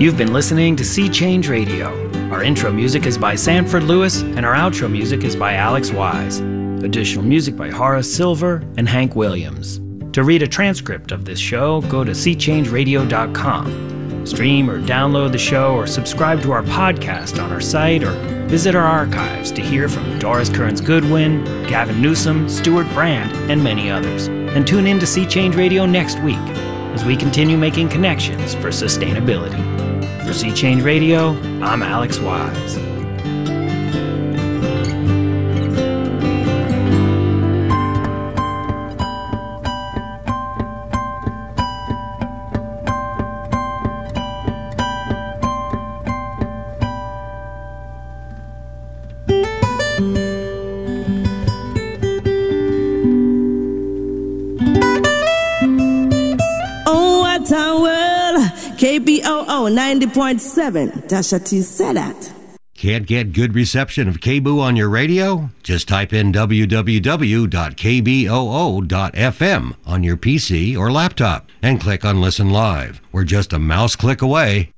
You've been listening to Sea Change Radio. Our intro music is by Sanford Lewis, and our outro music is by Alex Wise. Additional music by Horace Silver and Hank Williams. To read a transcript of this show, go to seachangeradio.com. Stream or download the show or subscribe to our podcast on our site, or visit our archives to hear from Doris Kearns Goodwin, Gavin Newsom, Stuart Brand, and many others. And tune in to Sea Change Radio next week as we continue making connections for sustainability. For Sea Change Radio, I'm Alex Wise. KBOO 90.7. Tasha T said that. Can't get good reception of KBOO on your radio? Just type in www.kboo.fm on your PC or laptop and click on Listen Live. We're just a mouse click away.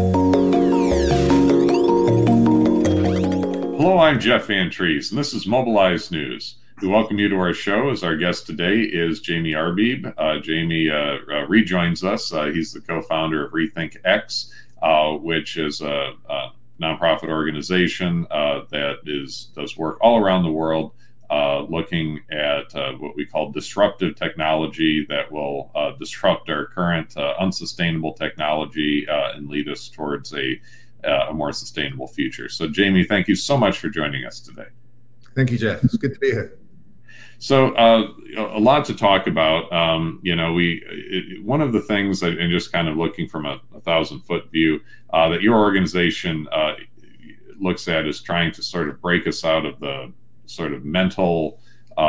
Hello, I'm Jeff Van Trees, and this is Mobilize News. We welcome you to our show. As our guest today is Jamie Arbib. Jamie rejoins us. He's the co-founder of Rethink X, which is a nonprofit organization that does work all around the world, looking at what we call disruptive technology that will disrupt our current unsustainable technology and lead us towards a more sustainable future. So, Jamie, thank you so much for joining us today. Thank you, Jeff. It's good to be here. So a lot to talk about. One of the things that, and just kind of looking from a 1,000-foot view, that your organization looks at is trying to sort of break us out of the sort of mental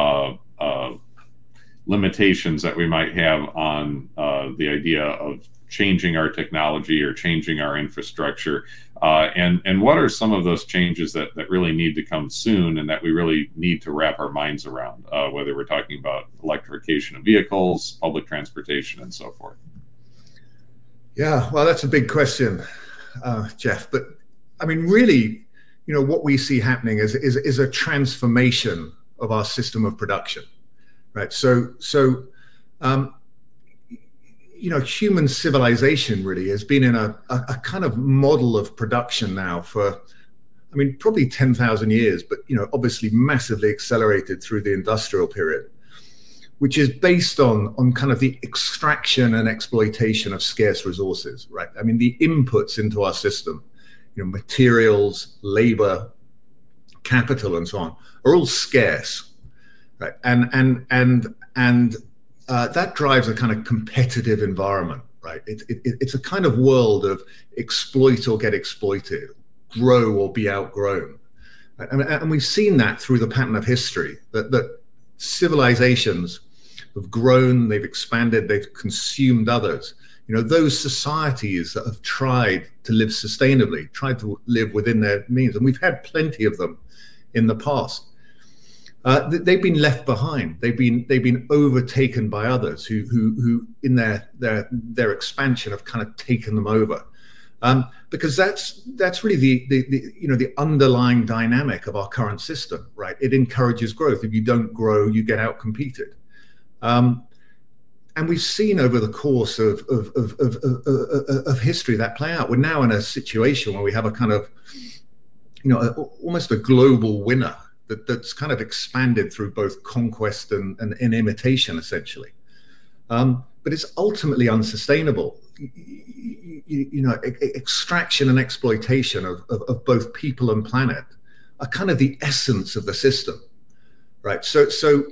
limitations that we might have on the idea of changing our technology or changing our infrastructure. And what are some of those changes that really need to come soon and that we really need to wrap our minds around, whether we're talking about electrification of vehicles, public transportation, and so forth? Yeah, well, that's a big question, Jeff. But I mean, really, what we see happening is a transformation of our system of production, right? So human civilization really has been in a kind of model of production now for, probably 10,000 years, but, obviously massively accelerated through the industrial period, which is based on kind of the extraction and exploitation of scarce resources, right? I mean, the inputs into our system, materials, labor, capital, and so on, are all scarce, right? And that drives a kind of competitive environment, right? It's a kind of world of exploit or get exploited, grow or be outgrown. And we've seen that through the pattern of history, that civilizations have grown, they've expanded, they've consumed others. Those societies that have tried to live sustainably, tried to live within their means, and we've had plenty of them in the past. They've been left behind. They've been overtaken by others who in their expansion have kind of taken them over, because that's really the underlying dynamic of our current system, right? It encourages growth. If you don't grow, you get outcompeted, and we've seen over the course of history that play out. We're now in a situation where we have a kind of almost a global winner that's kind of expanded through both conquest and imitation, essentially. But it's ultimately unsustainable. Extraction and exploitation of both people and planet are kind of the essence of the system, right? So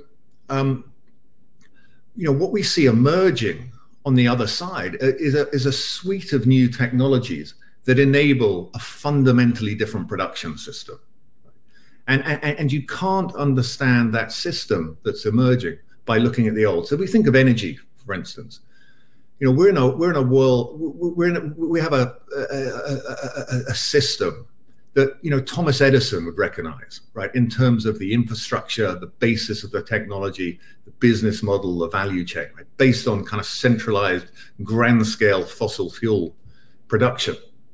what we see emerging on the other side is a suite of new technologies that enable a fundamentally different production system. And you can't understand that system that's emerging by looking at the old. So we think of energy, for instance. We're in a world. We have a system that Thomas Edison would recognize, right? In terms of the infrastructure, the basis of the technology, the business model, the value chain, right? Based on kind of centralized, grand scale fossil fuel production.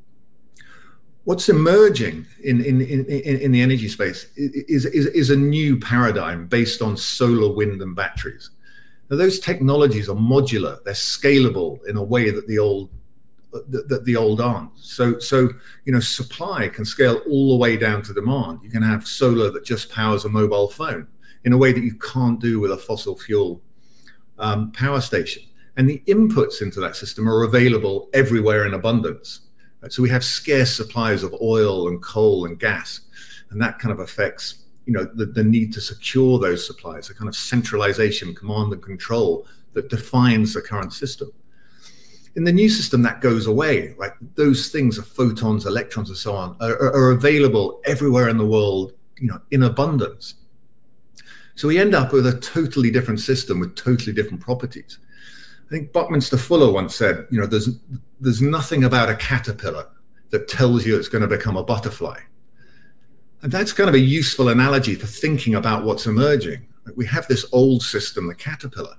What's emerging in the energy space is a new paradigm based on solar, wind, and batteries. Now, those technologies are modular; they're scalable in a way that the old aren't. So supply can scale all the way down to demand. You can have solar that just powers a mobile phone in a way that you can't do with a fossil fuel power station. And the inputs into that system are available everywhere in abundance. Right? So we have scarce supplies of oil and coal and gas, and that kind of affects the need to secure those supplies, a kind of centralization, command and control that defines the current system. In the new system, that goes away, right? Those things are photons, electrons, and so on, are available everywhere in the world, in abundance. So we end up with a totally different system with totally different properties. I think Buckminster Fuller once said, there's nothing about a caterpillar that tells you it's going to become a butterfly. And that's kind of a useful analogy for thinking about what's emerging. We have this old system, the caterpillar.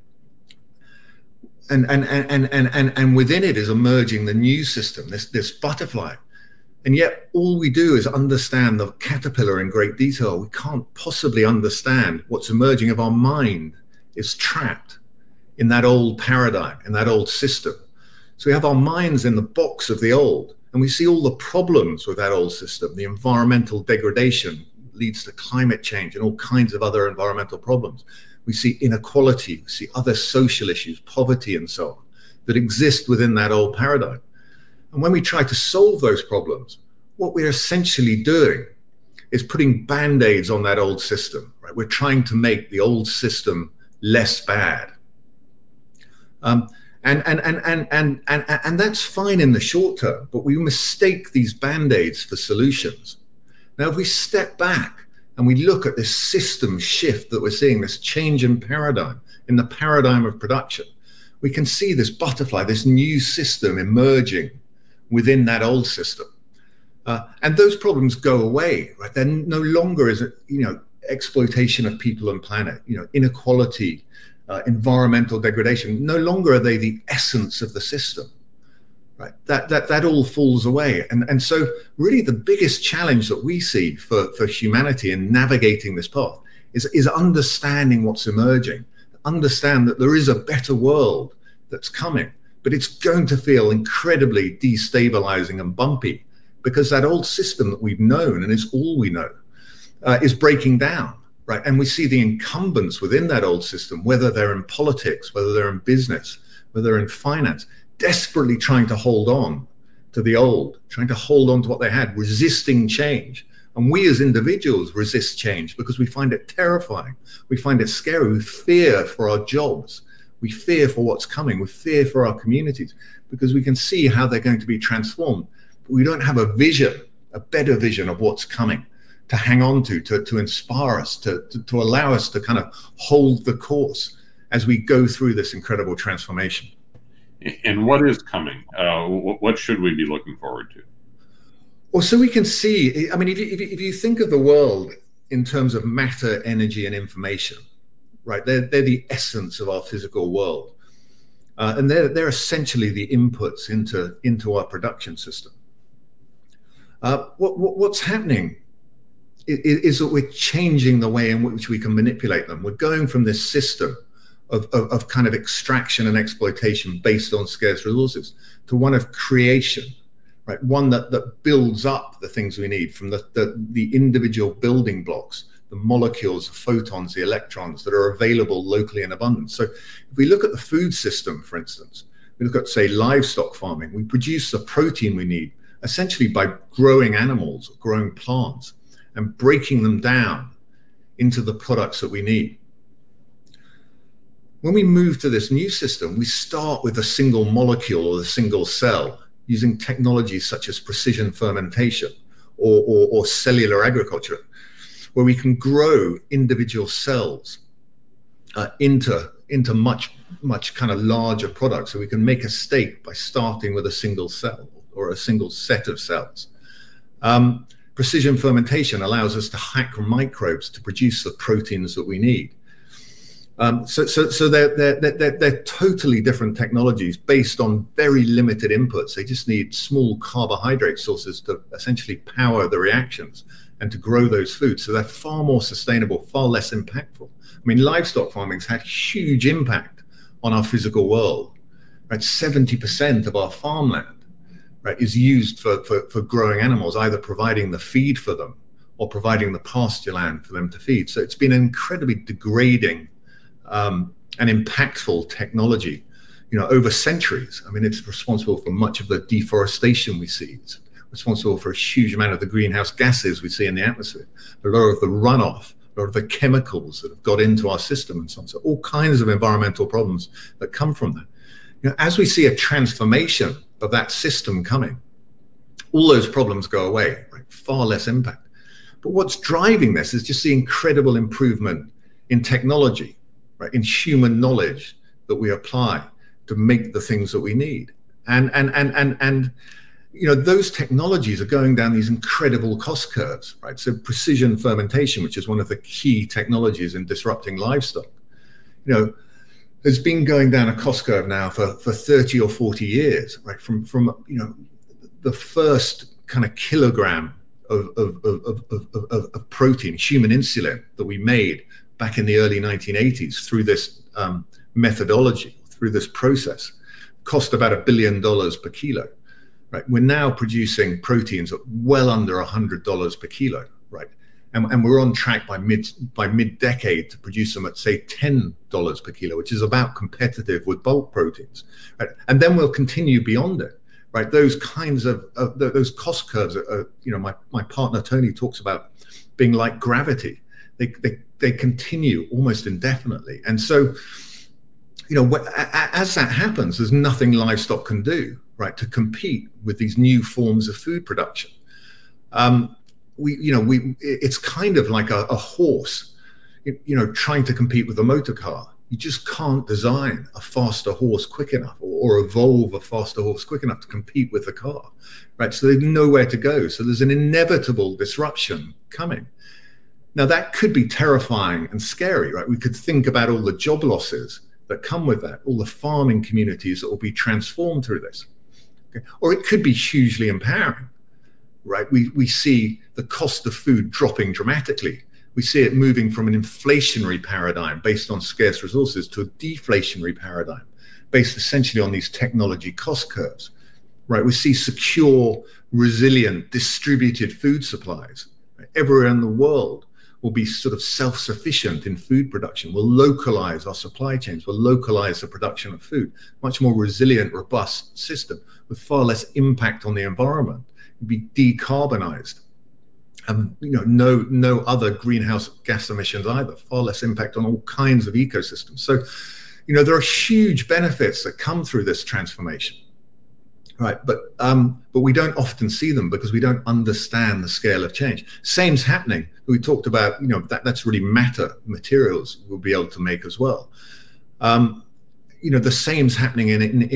And within it is emerging the new system, this butterfly. And yet all we do is understand the caterpillar in great detail. We can't possibly understand what's emerging if our mind is trapped in that old paradigm, in that old system. So we have our minds in the box of the old, and we see all the problems with that old system. The environmental degradation leads to climate change and all kinds of other environmental problems. We see inequality, we see other social issues, poverty and so on, that exist within that old paradigm. And when we try to solve those problems, what we're essentially doing is putting Band-Aids on that old system, right? We're trying to make the old system less bad. And that's fine in the short term, but we mistake these Band-Aids for solutions. Now, if we step back and we look at this system shift that we're seeing, this change in paradigm, in the paradigm of production, we can see this butterfly, this new system emerging within that old system. And those problems go away, right? There no longer is, exploitation of people and planet, inequality, environmental degradation. No longer are they the essence of the system, right? That all falls away. And so really the biggest challenge that we see for humanity in navigating this path is understanding what's emerging, understand that there is a better world that's coming, but it's going to feel incredibly destabilizing and bumpy because that old system that we've known, and it's all we know, is breaking down, right? And we see the incumbents within that old system, whether they're in politics, whether they're in business, whether they're in finance, desperately trying to hold on to the old, trying to hold on to what they had, resisting change. And we as individuals resist change because we find it terrifying. We find it scary. We fear for our jobs. We fear for what's coming. We fear for our communities because we can see how they're going to be transformed. But we don't have a vision, a better vision of what's coming to hang on to inspire us, to allow us to kind of hold the course as we go through this incredible transformation. And what is coming? What should we be looking forward to? Well, so we can see, I mean, if you think of the world in terms of matter, energy, and information, right? They're the essence of our physical world. And they're essentially the inputs into our production system. What's happening is that we're changing the way in which we can manipulate them. We're going from this system of kind of extraction and exploitation based on scarce resources to one of creation, right? One that builds up the things we need from the individual building blocks, the molecules, the photons, the electrons that are available locally in abundance. So if we look at the food system, for instance, we look at, say, livestock farming, we produce the protein we need essentially by growing animals, growing plants, and breaking them down into the products that we need. When we move to this new system, we start with a single molecule or a single cell using technologies such as precision fermentation or cellular agriculture, where we can grow individual cells into much kind of larger products. So we can make a steak by starting with a single cell or a single set of cells. Precision fermentation allows us to hack microbes to produce the proteins that we need. So they're totally different technologies based on very limited inputs. They just need small carbohydrate sources to essentially power the reactions and to grow those foods. So they're far more sustainable, far less impactful. I mean, livestock farming's had huge impact on our physical world. Right, 70% of our farmland, right, is used for growing animals, either providing the feed for them or providing the pasture land for them to feed. So it's been an incredibly degrading and impactful technology, over centuries. I mean, it's responsible for much of the deforestation we see. It's responsible for a huge amount of the greenhouse gases we see in the atmosphere, a lot of the runoff, a lot of the chemicals that have got into our system and so on. So all kinds of environmental problems that come from that. As we see a transformation of that system coming, all those problems go away, right? Far less impact. But what's driving this is just the incredible improvement in technology, right? In human knowledge that we apply to make the things that we need. And those technologies are going down these incredible cost curves, right? So precision fermentation, which is one of the key technologies in disrupting livestock, has been going down a cost curve now for 30 or 40 years, right? From the first kind of kilogram of protein, human insulin, that we made back in the early 1980s through this methodology, through this process, cost about $1 billion per kilo, right? We're now producing proteins at well under $100 per kilo, right? And we're on track by mid-decade to produce them at, say, $10 per kilo, which is about competitive with bulk proteins. Right? And then we'll continue beyond it, right? Those kinds of those cost curves are, my partner Tony talks about being like gravity. They continue almost indefinitely. And so, as that happens, there's nothing livestock can do, right, to compete with these new forms of food production. It's kind of like a horse, trying to compete with a motor car. You just can't design a faster horse quick enough or evolve a faster horse quick enough to compete with the car, right? So there's nowhere to go. So there's an inevitable disruption coming. Now that could be terrifying and scary, right? We could think about all the job losses that come with that, all the farming communities that will be transformed through this. Okay? Or it could be hugely empowering. Right, we see the cost of food dropping dramatically. We see it moving from an inflationary paradigm based on scarce resources to a deflationary paradigm based essentially on these technology cost curves. Right, we see secure, resilient, distributed food supplies. Right? Everywhere in the world will be sort of self-sufficient in food production. We'll localize our supply chains. We'll localize the production of food. Much more resilient, robust system with far less impact on the environment. Be decarbonized, and no other greenhouse gas emissions either. Far less impact on all kinds of ecosystems. So, there are huge benefits that come through this transformation, right? But we don't often see them because we don't understand the scale of change. Same's happening. We talked about that's really materials we'll be able to make as well. The same's happening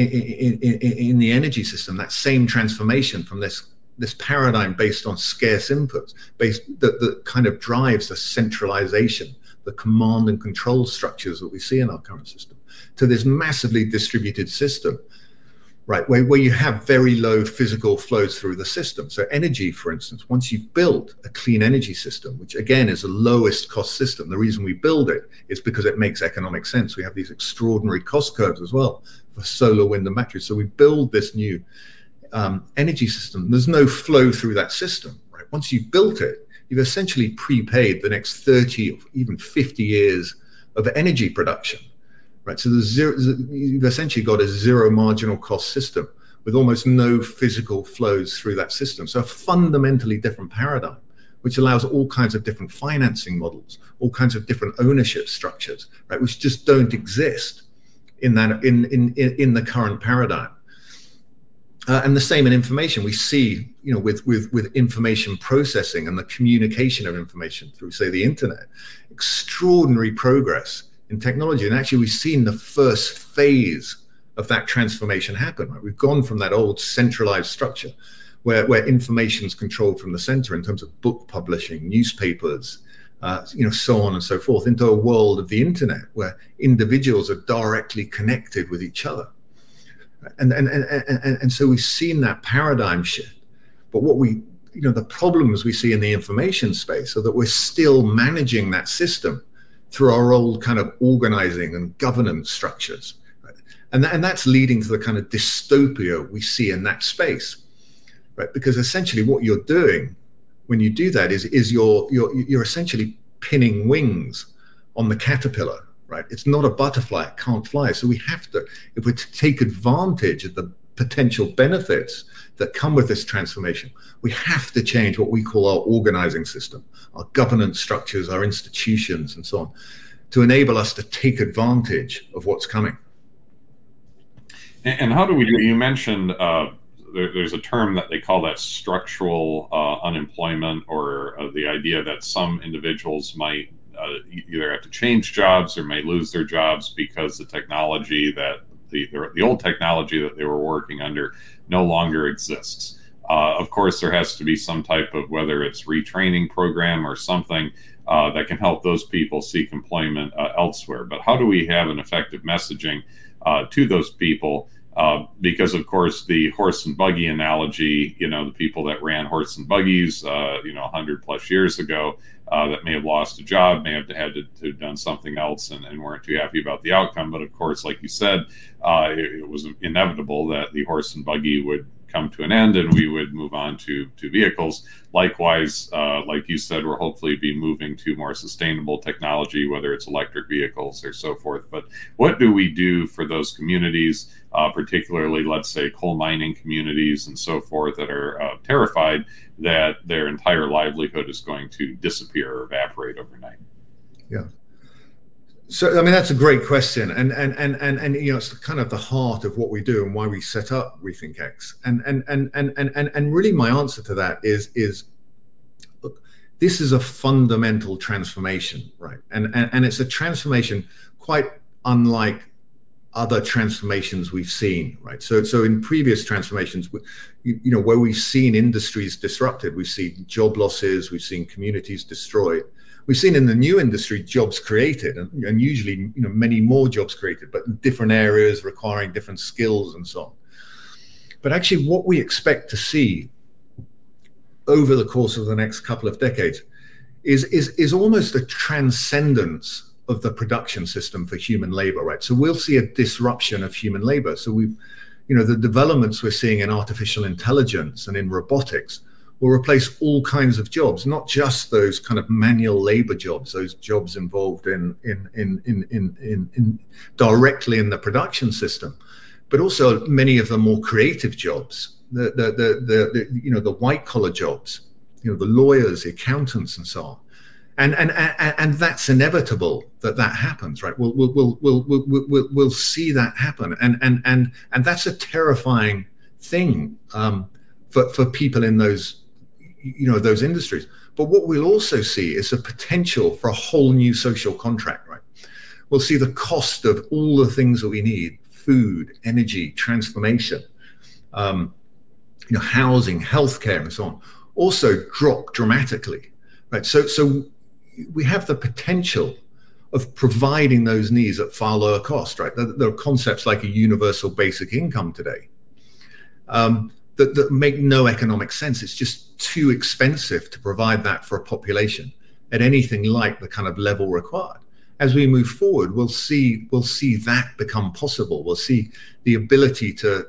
in the energy system. That same transformation from this paradigm based on scarce inputs, that kind of drives the centralization, the command and control structures that we see in our current system, to this massively distributed system, right, where you have very low physical flows through the system. So energy, for instance, once you've built a clean energy system, which again is the lowest cost system, the reason we build it is because it makes economic sense. We have these extraordinary cost curves as well for solar, wind, and batteries. So we build this new energy system. There's no flow through that system, right? Once you've built it, you've essentially prepaid the next 30 or even 50 years of energy production, right? So you've essentially got a zero marginal cost system with almost no physical flows through that system. So a fundamentally different paradigm, which allows all kinds of different financing models, all kinds of different ownership structures, right? Which just don't exist in the current paradigm. And the same in information. We see, with information processing and the communication of information through, say, the internet, extraordinary progress in technology. And actually, we've seen the first phase of that transformation happen. Right? We've gone from that old centralized structure where information is controlled from the center in terms of book publishing, newspapers, so on and so forth, into a world of the internet where individuals are directly connected with each other. And so we've seen that paradigm shift. But what the problems we see in the information space are that we're still managing that system through our old kind of organizing and governance structures. Right? And that's leading to the kind of dystopia we see in that space, right? Because essentially what you're doing when you do that is you're essentially pinning wings on the caterpillar, right? It's not a butterfly, it can't fly. So we have to, if we're to take advantage of the potential benefits that come with this transformation, we have to change what we call our organizing system, our governance structures, our institutions, and so on, to enable us to take advantage of what's coming. And how do we do it? You mentioned there's a term that they call that structural unemployment, or the idea that some individuals might either have to change jobs or may lose their jobs because the technology that the old technology that they were working under no longer exists. Of course, there has to be some type of, whether it's retraining program or something that can help those people seek employment elsewhere. But how do we have an effective messaging to those people? Because, of course, the horse and buggy analogy, the people that ran horse and buggies, 100 plus years ago, that may have lost a job, may have had to have done something else and weren't too happy about the outcome. But of course, like you said, it was inevitable that the horse and buggy would come to an end and we would move on to vehicles. Likewise, like you said, we'll hopefully be moving to more sustainable technology, whether it's electric vehicles or so forth. But what do we do for those communities, particularly, let's say, coal mining communities and so forth, that are terrified that their entire livelihood is going to disappear or evaporate overnight? Yeah. So, I mean, that's a great question, and it's kind of the heart of what we do and why we set up Rethink X. And really, my answer to that is, look, this is a fundamental transformation, right? And it's a transformation quite unlike other transformations we've seen, right? So in previous transformations, where we've seen industries disrupted, we've seen job losses, we've seen communities destroyed. We've seen in the new industry jobs created, and usually many more jobs created, but in different areas requiring different skills and so on. But actually, what we expect to see over the course of the next couple of decades is almost a transcendence of the production system for human labor, right? So we'll see a disruption of human labor. So the developments we're seeing in artificial intelligence and in robotics will replace all kinds of jobs, not just those kind of manual labor jobs, those jobs involved in directly in the production system, but also many of the more creative jobs, the white collar jobs, the lawyers, the accountants, and so on. And that's inevitable that happens, right? We'll see that happen, and that's a terrifying thing for people in those industries. But what we'll also see is a potential for a whole new social contract, right? We'll see the cost of all the things that we need: food, energy, transformation, housing, healthcare, and so on, also drop dramatically, right? So we have the potential of providing those needs at far lower cost, right? There are concepts like a universal basic income today that make no economic sense. It's just too expensive to provide that for a population at anything like the kind of level required. As we move forward, we'll see that become possible. We'll see the ability to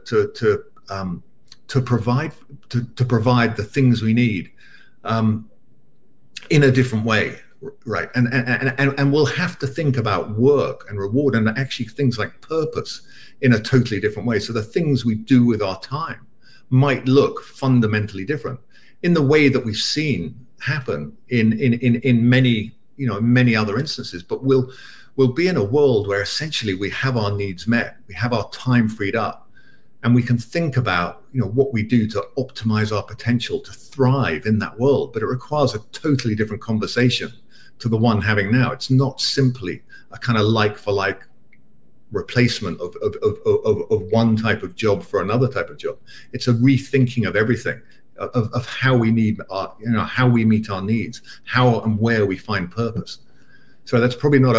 provide the things we need in a different way, right? And we'll have to think about work and reward and actually things like purpose in a totally different way. So the things we do with our time might look fundamentally different in the way that we've seen happen in many other instances. But we'll be in a world where essentially we have our needs met, we have our time freed up, and we can think about what we do to optimize our potential to thrive in that world. But it requires a totally different conversation to the one having now. It's not simply a kind of like for like replacement of one type of job for another type of job. It's a rethinking of everything, of how we need how we meet our needs, how and where we find purpose. So that's probably not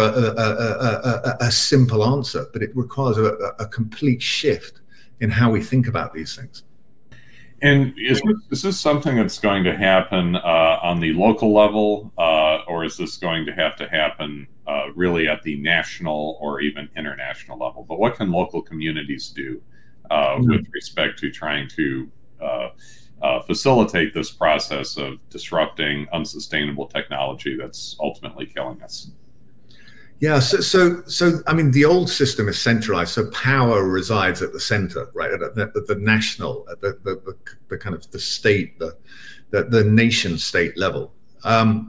a simple answer, but it requires a complete shift in how we think about these things. And is this something that's going to happen on the local level, or is this going to happen really at the national or even international level? But what can local communities do with respect to trying to facilitate this process of disrupting unsustainable technology that's ultimately killing us? Yeah, so I mean, the old system is centralized, so power resides at the center, right? At the national, at the kind of the state, the nation state level, and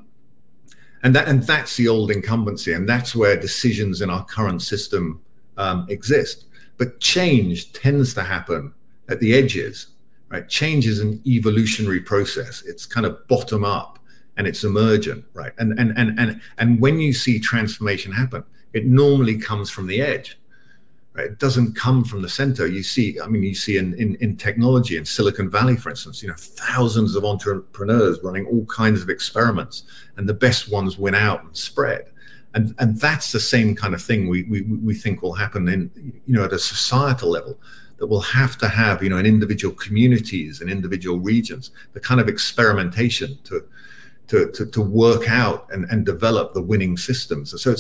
that's the old incumbency, and that's where decisions in our current system exist. But change tends to happen at the edges, right? Change is an evolutionary process. It's kind of bottom up. And it's emergent, right? And when you see transformation happen, it normally comes from the edge, right? It doesn't come from the center. You see in technology, in Silicon Valley, for instance, thousands of entrepreneurs running all kinds of experiments, and the best ones win out and spread. And that's the same kind of thing we think will happen in at a societal level. That we'll have to have in individual communities and individual regions, the kind of experimentation to work out and develop the winning systems. So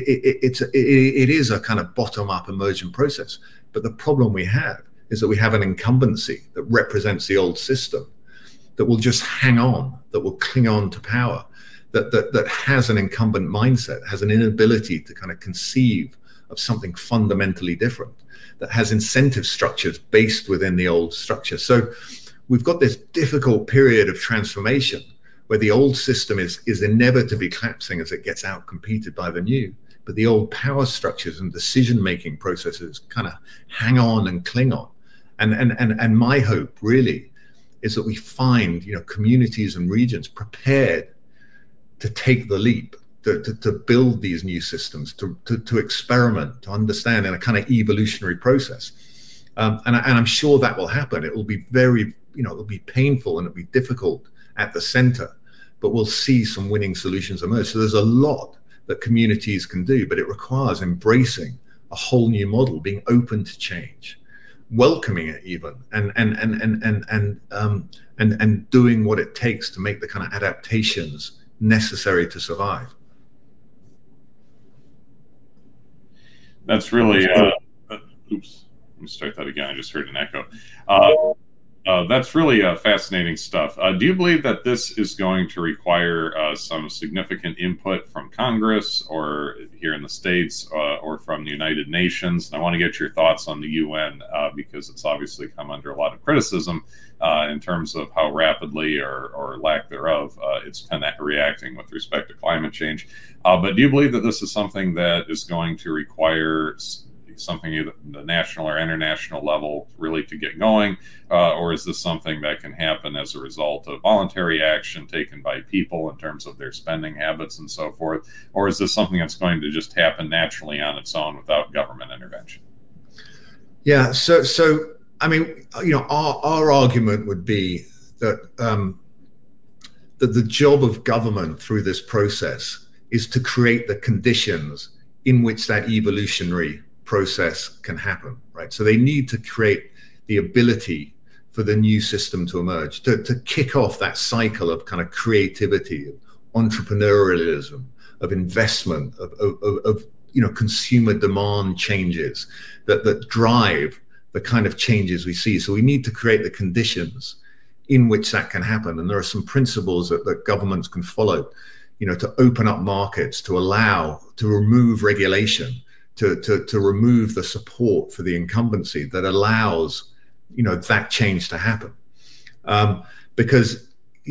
it is a kind of bottom-up emergent process. But the problem we have is that we have an incumbency that represents the old system that will just hang on, that will cling on to power, that has an incumbent mindset, has an inability to kind of conceive of something fundamentally different, that has incentive structures based within the old structure. So we've got this difficult period of transformation where the old system is inevitably collapsing as it gets out-competed by the new, but the old power structures and decision-making processes kind of hang on and cling on. And my hope really is that we find communities and regions prepared to take the leap, to build these new systems, to experiment, to understand in a kind of evolutionary process. And I'm sure that will happen. It will be very, it'll be painful and it'll be difficult at the center, but we'll see some winning solutions emerge. So there's a lot that communities can do, but it requires embracing a whole new model, being open to change, welcoming it even, and doing what it takes to make the kind of adaptations necessary to survive. That's really oops, let me start that again. I just heard an echo. That's really fascinating stuff. Do you believe that this is going to require some significant input from Congress or here in the States or from the United Nations? And I want to get your thoughts on the UN because it's obviously come under a lot of criticism in terms of how rapidly or lack thereof it's been reacting with respect to climate change. But do you believe that this is something that is going to require something at the national or international level really to get going, or is this something that can happen as a result of voluntary action taken by people in terms of their spending habits and so forth, or is this something that's going to just happen naturally on its own without government intervention? Yeah, so I mean, our argument would be that that the job of government through this process is to create the conditions in which that evolutionary process can happen, right? So they need to create the ability for the new system to emerge, to kick off that cycle of kind of creativity, of entrepreneurialism, of investment, of consumer demand changes that drive the kind of changes we see. So we need to create the conditions in which that can happen. And there are some principles that governments can follow, to open up markets, to remove regulation, to remove the support for the incumbency that allows that change to happen, because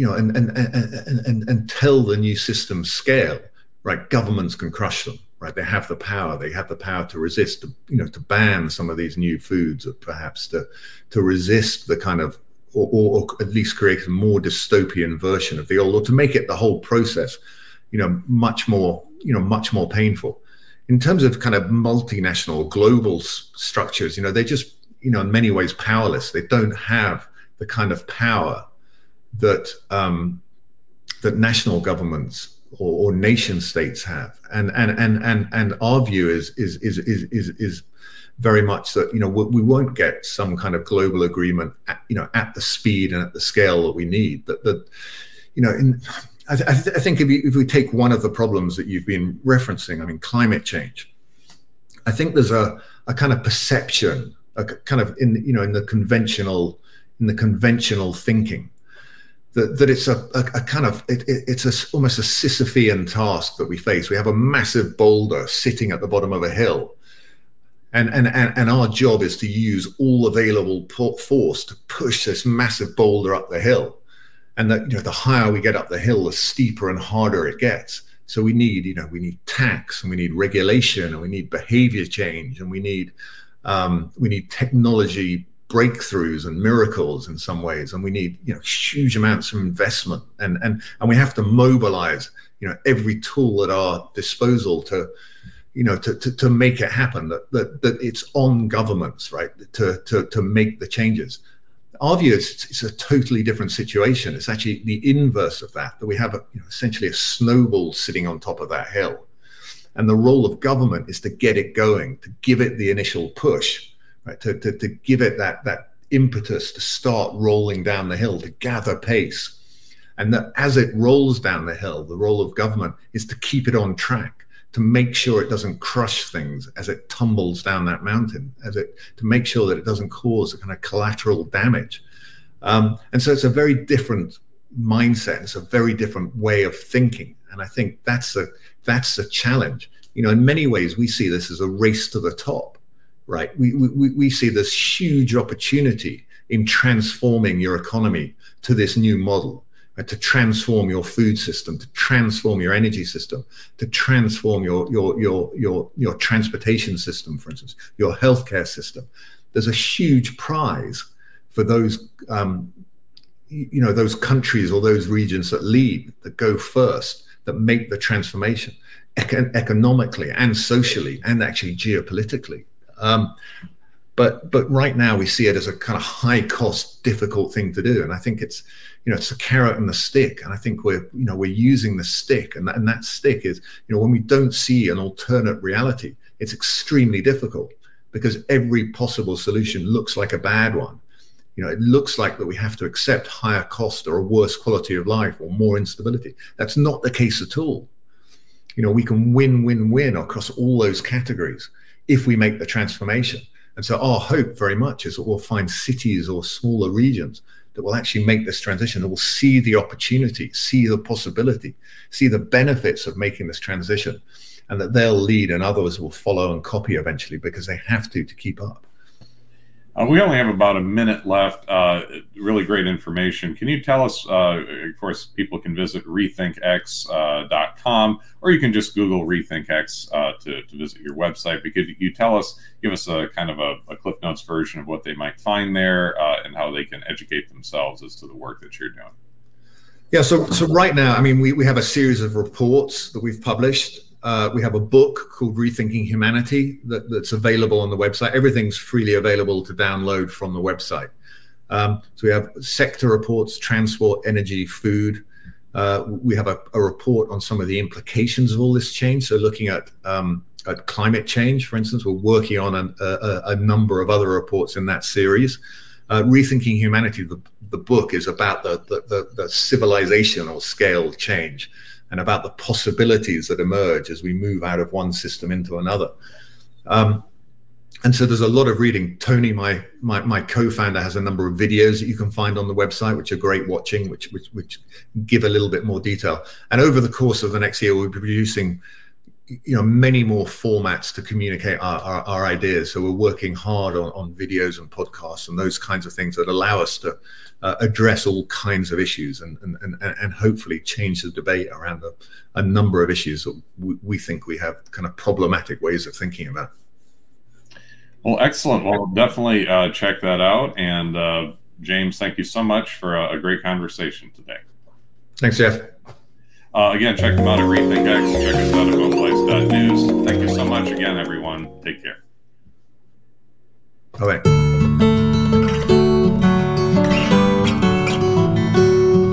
until the new systems scale, right, governments can crush them, right? They have the power to resist, to ban some of these new foods, or perhaps to resist the kind of or at least create a more dystopian version of the old, or to make it the whole process much more painful. In terms of kind of multinational global structures, they're just, in many ways powerless. They don't have the kind of power that that national governments or nation states have, and our view is very much that we won't get some kind of global agreement at the speed and at the scale that we need. I think if we take one of the problems that you've been referencing, I mean, climate change, I think there's a kind of perception, a kind of in the conventional thinking that it's it's almost a Sisyphean task that we face. We have a massive boulder sitting at the bottom of a hill, and our job is to use all available force to push this massive boulder up the hill. And that the higher we get up the hill, the steeper and harder it gets. So we need tax, and we need regulation, and we need behavior change, and we need technology breakthroughs and miracles in some ways, and we need huge amounts of investment, and we have to mobilize every tool at our disposal to make it happen. That it's on governments, right, to make the changes. Our view is it's a totally different situation. It's actually the inverse of that we have essentially a snowball sitting on top of that hill. And the role of government is to get it going, to give it the initial push, right? To give it that impetus to start rolling down the hill, to gather pace. And that as it rolls down the hill, the role of government is to keep it on track, to make sure it doesn't crush things as it tumbles down that mountain, to make sure that it doesn't cause a kind of collateral damage. And so it's a very different mindset. It's a very different way of thinking. And I think that's a challenge. In many ways, we see this as a race to the top, right? We see this huge opportunity in transforming your economy to this new model. To transform your food system, to transform your energy system, to transform your transportation system, for instance, your healthcare system. There's a huge prize for those those countries or those regions that lead, that go first, that make the transformation economically and socially and actually geopolitically. But right now we see it as a kind of high cost, difficult thing to do. And I think it's a carrot and the stick. And I think we're using the stick, and that stick is, when we don't see an alternate reality, it's extremely difficult because every possible solution looks like a bad one. It looks like that we have to accept higher cost or a worse quality of life or more instability. That's not the case at all. We can win across all those categories if we make the transformation. And so our hope very much is that we'll find cities or smaller regions that will actually make this transition, that will see the opportunity, see the possibility, see the benefits of making this transition, and that they'll lead and others will follow and copy eventually because they have to keep up. We only have about a minute left. Really great information. Can you tell us, of course, people can visit rethinkx.com, or you can just Google RethinkX to visit your website. But could you give us a kind of a Cliff Notes version of what they might find there and how they can educate themselves as to the work that you're doing? Yeah, so right now, I mean, we have a series of reports that we've published. We have a book called Rethinking Humanity that's available on the website. Everything's freely available to download from the website. So we have sector reports, transport, energy, food. We have a report on some of the implications of all this change. So looking at climate change, for instance, we're working on a number of other reports in that series. Rethinking Humanity, the book, is about the civilizational scale change and about the possibilities that emerge as we move out of one system into another. And so there's a lot of reading. Tony, my co-founder, has a number of videos that you can find on the website, which are great watching, which give a little bit more detail. And over the course of the next year, we'll be producing many more formats to communicate our ideas. So we're working hard on videos and podcasts and those kinds of things that allow us to address all kinds of issues and hopefully change the debate around a number of issues that we think we have kind of problematic ways of thinking about. Well, excellent. Well, definitely check that out. And James, thank you so much for a great conversation today. Thanks, Jeff. Again, check them out at RethinkX. Check us out at mobilize.news. Thank you so much again, everyone. Take care. Bye-bye.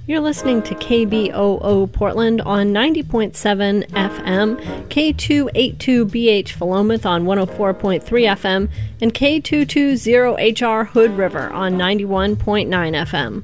You're listening to KBOO Portland on 90.7 FM, K282BH Philomath on 104.3 FM, and K220HR Hood River on 91.9 FM.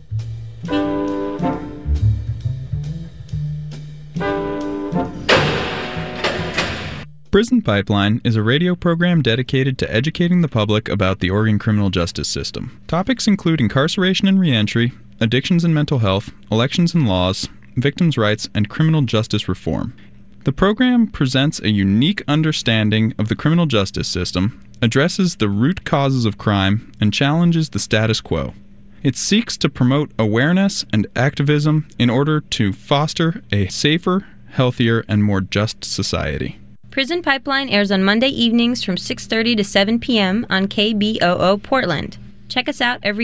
Prison Pipeline is a radio program dedicated to educating the public about the Oregon criminal justice system. Topics include incarceration and reentry, addictions and mental health, elections and laws, victims' rights, and criminal justice reform. The program presents a unique understanding of the criminal justice system, addresses the root causes of crime, and challenges the status quo. It seeks to promote awareness and activism in order to foster a safer, healthier, and more just society. Prison Pipeline airs on Monday evenings from 6:30 to 7 p.m. on KBOO Portland. Check us out every